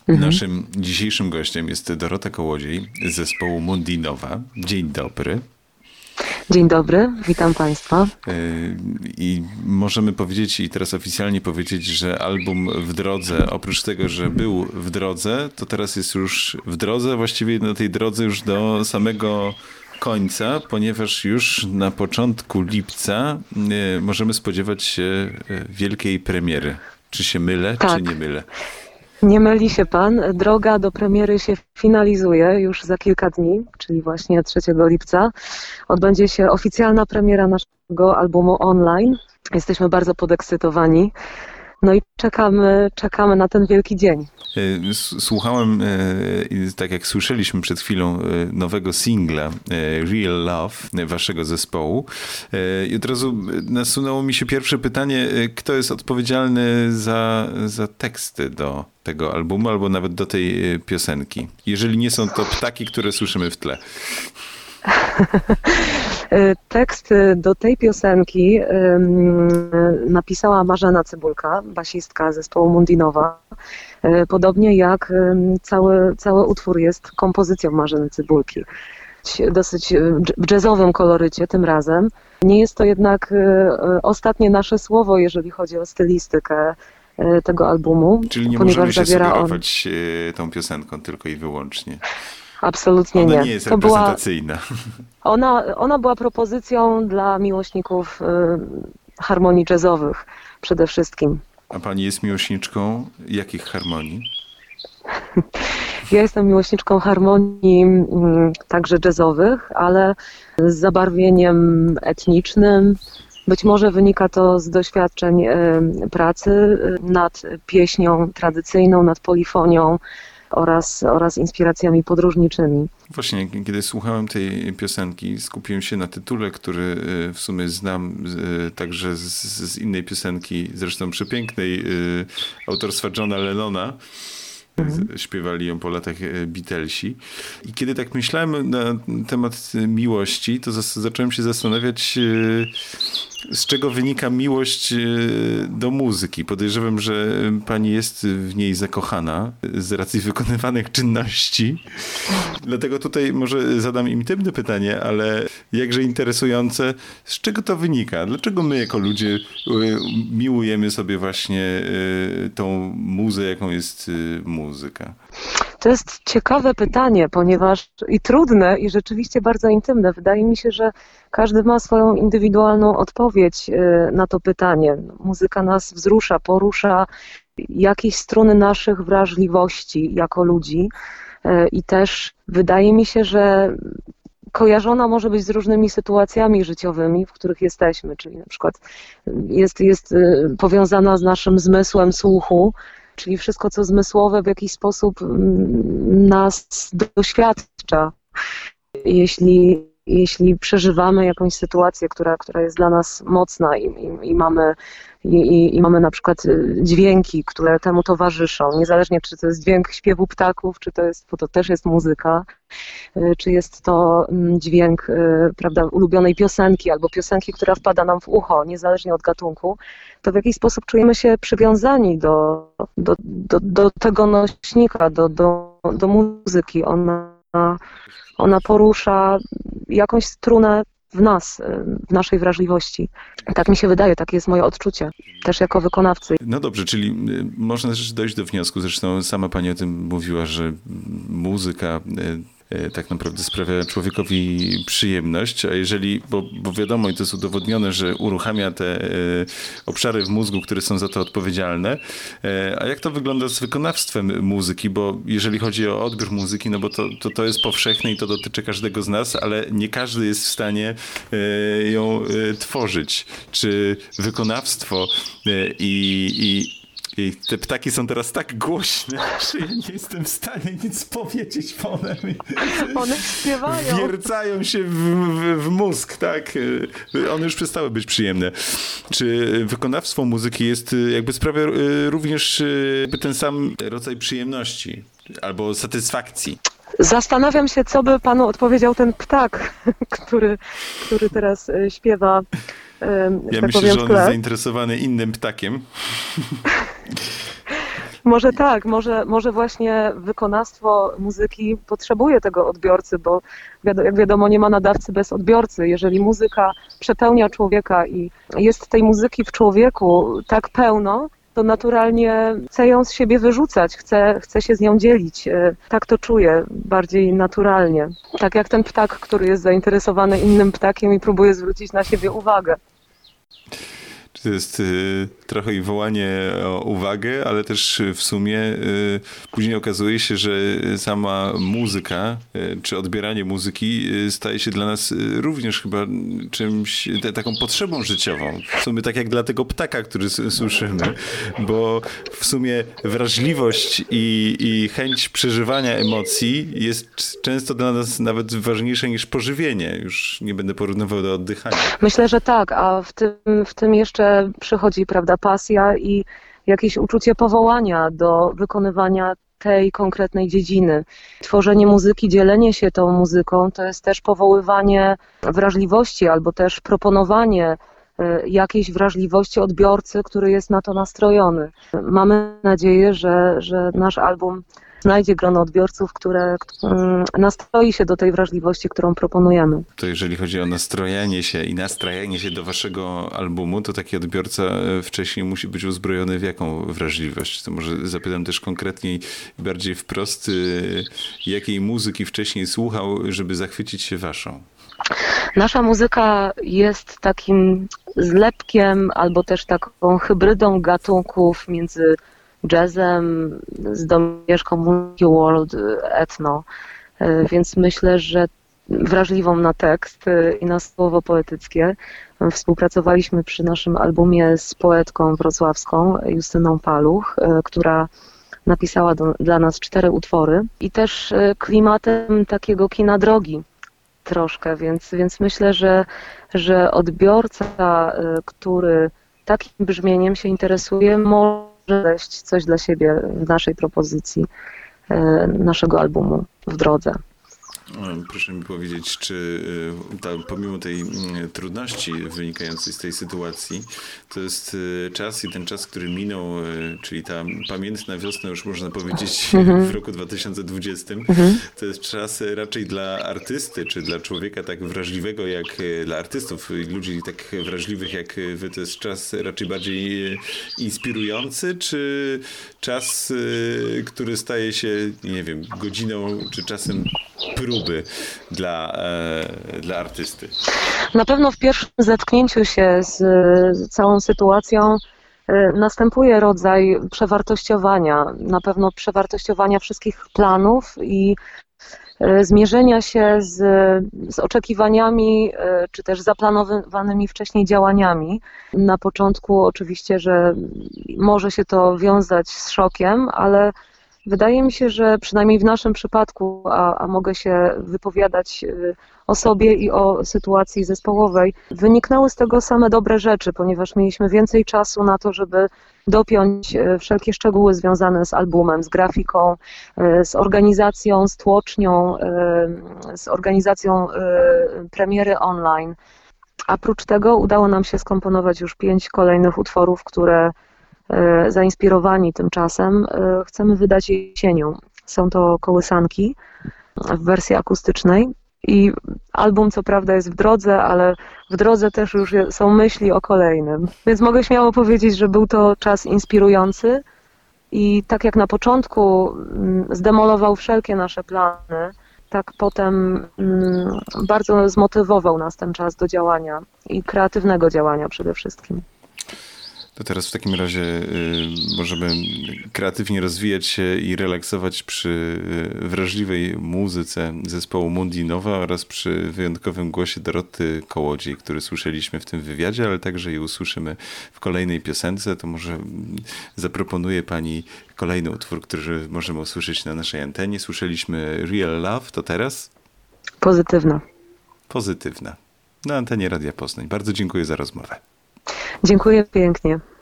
Naszym dzisiejszym gościem jest Dorota Kołodziej z zespołu Mundinowa. Dzień dobry. Dzień dobry, witam Państwa. I możemy powiedzieć, i teraz oficjalnie powiedzieć, że album w drodze, oprócz tego, że był w drodze, to teraz jest już w drodze, właściwie na tej drodze już do samego końca, ponieważ już na początku lipca możemy spodziewać się wielkiej premiery. Czy się mylę, Tak. czy nie mylę? Nie myli się Pan, droga do premiery się finalizuje już za kilka dni, czyli właśnie 3 lipca. Odbędzie się oficjalna premiera naszego albumu online. Jesteśmy bardzo podekscytowani. No i czekamy na ten wielki dzień. Słuchałem, tak jak słyszeliśmy przed chwilą, nowego singla Real Love waszego zespołu. I od razu nasunęło mi się pierwsze pytanie, kto jest odpowiedzialny za teksty do tego albumu, albo nawet do tej piosenki? Jeżeli nie są to ptaki, które słyszymy w tle. Tekst do tej piosenki napisała Marzena Cybulka, basistka zespołu Mundinowa. Podobnie jak cały utwór jest kompozycją Marzeny Cybulki. Dosyć w jazzowym kolorycie tym razem. Nie jest to jednak ostatnie nasze słowo, jeżeli chodzi o stylistykę tego albumu. Czyli nie możemy się sugerować tą piosenką tylko i wyłącznie. Absolutnie nie. Ona nie jest reprezentacyjna. Ona była propozycją dla miłośników harmonii jazzowych przede wszystkim. A pani jest miłośniczką jakich harmonii? Ja jestem miłośniczką harmonii także jazzowych, ale z zabarwieniem etnicznym. Być może wynika to z doświadczeń pracy nad pieśnią tradycyjną, nad polifonią oraz inspiracjami podróżniczymi. Właśnie, kiedy słuchałem tej piosenki, skupiłem się na tytule, który w sumie znam także z innej piosenki, zresztą przepięknej, autorstwa Johna Lennona. Śpiewali ją po latach Beatlesi. I kiedy tak myślałem na temat miłości, to zacząłem się zastanawiać, z czego wynika miłość do muzyki. Podejrzewam, że pani jest w niej zakochana z racji wykonywanych czynności. Dlatego tutaj może zadam intymne pytanie, ale jakże interesujące. Z czego to wynika? Dlaczego my jako ludzie miłujemy sobie właśnie tą muzę, jaką jest muzyka? To jest ciekawe pytanie, ponieważ i trudne, i rzeczywiście bardzo intymne. Wydaje mi się, że każdy ma swoją indywidualną odpowiedź na to pytanie. Muzyka nas wzrusza, porusza jakieś struny naszych wrażliwości jako ludzi i też wydaje mi się, że kojarzona może być z różnymi sytuacjami życiowymi, w których jesteśmy, czyli na przykład jest powiązana z naszym zmysłem słuchu, czyli wszystko, co zmysłowe w jakiś sposób nas doświadcza. Jeśli przeżywamy jakąś sytuację, która jest dla nas mocna i mamy na przykład dźwięki, które temu towarzyszą, niezależnie czy to jest dźwięk śpiewu ptaków, czy to jest, bo to też jest muzyka, czy jest to dźwięk, prawda, ulubionej piosenki albo piosenki, która wpada nam w ucho, niezależnie od gatunku, to w jakiś sposób czujemy się przywiązani do tego nośnika, do muzyki. Ona porusza jakąś strunę w nas, w naszej wrażliwości. Tak mi się wydaje, takie jest moje odczucie, też jako wykonawcy. No dobrze, czyli można też dojść do wniosku, zresztą sama pani o tym mówiła, że muzyka tak naprawdę sprawia człowiekowi przyjemność, a jeżeli, bo wiadomo i to jest udowodnione, że uruchamia te obszary w mózgu, które są za to odpowiedzialne, a jak to wygląda z wykonawstwem muzyki, bo jeżeli chodzi o odbiór muzyki, no bo to jest powszechne i to dotyczy każdego z nas, ale nie każdy jest w stanie ją tworzyć. Czy wykonawstwo i te ptaki są teraz tak głośne, że ja nie jestem w stanie nic powiedzieć, bo one śpiewają. Wiercają się w mózg, tak? One już przestały być przyjemne. Czy wykonawstwo muzyki jest, jakby sprawia również ten sam rodzaj przyjemności albo satysfakcji? Zastanawiam się, co by panu odpowiedział ten ptak, który teraz śpiewa. Ja myślę, że on jest zainteresowany innym ptakiem. Może tak, może właśnie wykonawstwo muzyki potrzebuje tego odbiorcy, bo jak wiadomo, nie ma nadawcy bez odbiorcy. Jeżeli muzyka przepełnia człowieka i jest tej muzyki w człowieku tak pełno, to naturalnie chce ją z siebie wyrzucać, chce się z nią dzielić. Tak to czuję, bardziej naturalnie. Tak jak ten ptak, który jest zainteresowany innym ptakiem i próbuje zwrócić na siebie uwagę. To jest trochę i wołanie o uwagę, ale też w sumie później okazuje się, że sama muzyka, czy odbieranie muzyki staje się dla nas również chyba czymś, taką potrzebą życiową. W sumie tak jak dla tego ptaka, który słyszymy, bo w sumie wrażliwość i chęć przeżywania emocji jest często dla nas nawet ważniejsze niż pożywienie. Już nie będę porównywał do oddychania. Myślę, że tak, a w tym jeszcze przychodzi, prawda, pasja i jakieś uczucie powołania do wykonywania tej konkretnej dziedziny. Tworzenie muzyki, dzielenie się tą muzyką to jest też powoływanie wrażliwości albo też proponowanie jakiejś wrażliwości odbiorcy, który jest na to nastrojony. Mamy nadzieję, że nasz album znajdzie grono odbiorców, które nastroi się do tej wrażliwości, którą proponujemy. To jeżeli chodzi o nastrajanie się do waszego albumu, to taki odbiorca wcześniej musi być uzbrojony w jaką wrażliwość? To może zapytam też konkretniej, bardziej wprost, jakiej muzyki wcześniej słuchał, żeby zachwycić się waszą? Nasza muzyka jest takim zlepkiem albo też taką hybrydą gatunków między jazzem, z domieszką muzyki world, etno, więc myślę, że wrażliwą na tekst i na słowo poetyckie. Współpracowaliśmy przy naszym albumie z poetką wrocławską Justyną Paluch, która napisała dla nas 4 utwory i też klimatem takiego kina drogi troszkę, więc myślę, że odbiorca, który takim brzmieniem się interesuje, może znaleźć coś dla siebie w naszej propozycji naszego albumu w drodze. Proszę mi powiedzieć, czy pomimo tej trudności wynikającej z tej sytuacji, to jest czas i ten czas, który minął, czyli ta pamiętna wiosna, już można powiedzieć, w roku 2020, to jest czas raczej dla artysty, czy dla człowieka tak wrażliwego jak dla artystów, ludzi tak wrażliwych jak wy, to jest czas raczej bardziej inspirujący, czy czas, który staje się, nie wiem, godziną, czy czasem próby dla artysty? Na pewno w pierwszym zetknięciu się z całą sytuacją następuje rodzaj przewartościowania, na pewno przewartościowania wszystkich planów i zmierzenia się z oczekiwaniami, czy też zaplanowanymi wcześniej działaniami. Na początku oczywiście, że może się to wiązać z szokiem, ale wydaje mi się, że przynajmniej w naszym przypadku, a mogę się wypowiadać o sobie i o sytuacji zespołowej, wyniknęły z tego same dobre rzeczy, ponieważ mieliśmy więcej czasu na to, żeby dopiąć wszelkie szczegóły związane z albumem, z grafiką, z organizacją, z tłocznią, z organizacją premiery online. A prócz tego udało nam się skomponować już 5 kolejnych utworów, które zainspirowani tym czasem chcemy wydać jesienią. Są to kołysanki w wersji akustycznej i album co prawda jest w drodze, ale w drodze też już są myśli o kolejnym. Więc mogę śmiało powiedzieć, że był to czas inspirujący i tak jak na początku zdemolował wszelkie nasze plany, tak potem bardzo zmotywował nas ten czas do działania i kreatywnego działania przede wszystkim. To teraz w takim razie możemy kreatywnie rozwijać się i relaksować przy wrażliwej muzyce zespołu Mundi Nova oraz przy wyjątkowym głosie Doroty Kołodziej, który słyszeliśmy w tym wywiadzie, ale także i usłyszymy w kolejnej piosence. To może zaproponuje pani kolejny utwór, który możemy usłyszeć na naszej antenie. Słyszeliśmy Real Love, to teraz? Pozytywna. Pozytywna. Na antenie Radia Poznań. Bardzo dziękuję za rozmowę. Dziękuję pięknie.